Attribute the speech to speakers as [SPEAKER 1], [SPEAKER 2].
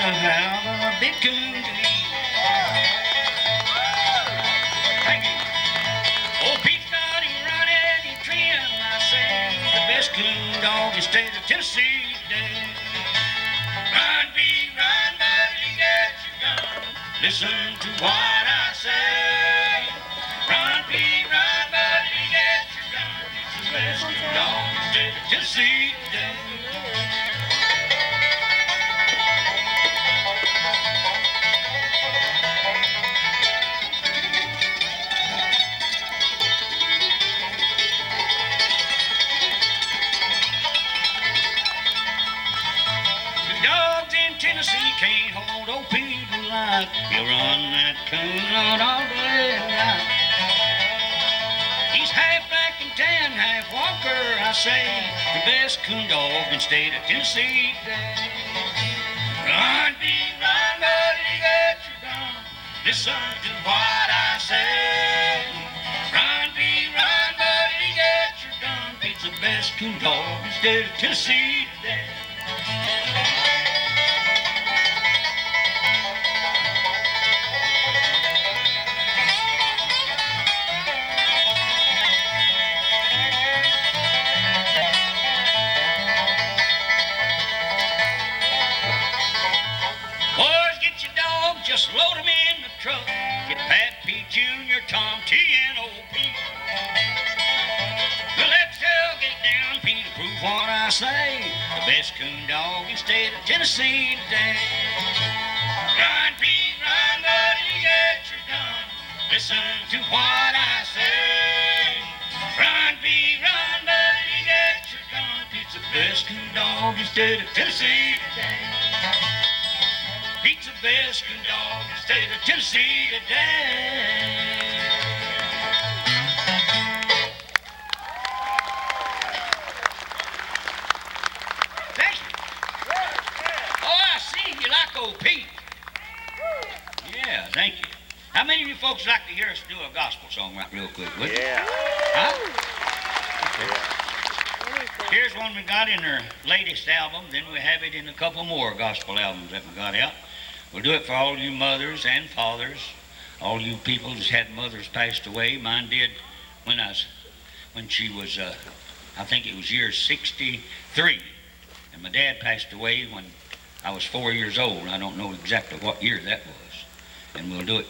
[SPEAKER 1] have a big coon to eat. Thank you. Old Pete's got him running, he trim, I say, the best coon dog in the state of Tennessee today. Run, Pete, run, buddy, get your gun. Listen to what I say. Run, Pete, run, buddy, get your gun. It's the best coon dog in the state of Tennessee today. Tennessee can't hold old Pete alive. He'll run that coon out all day and night. He's half black and tan, half walker, I say. The best coon dog in the state of Tennessee today. Run, Pete, run, buddy, get your gun. Listen to what I say. Run, Pete, run, buddy, get your gun. Pete's the best coon dog in the state of Tennessee today. Just load him in the truck. Get Pat P. Jr., Tom T. and old Pete. Well, let's get down, Pete, to prove what I say. The best coon dog in the state of Tennessee today. Run, Pete, run, buddy, get your gun. Listen to what I say. Run, Pete, run, buddy, get your gun. Pete's the best coon dog in the state of Tennessee today. Pete's the best coon dog in the state of Tennessee today. Thank you. Oh, I see you like old Pete. Yeah, thank you. How many of you folks like to hear us do a gospel song right real quick, would you?
[SPEAKER 2] Yeah.
[SPEAKER 1] Huh? Okay. Here's one we got in our latest album. Then we have it in a couple more gospel albums that we got out. We'll do it for all you mothers and fathers, all you people that's had mothers passed away. Mine did when she was, I think it was year 63. And my dad passed away when I was 4 years old. I don't know exactly what year that was. And we'll do it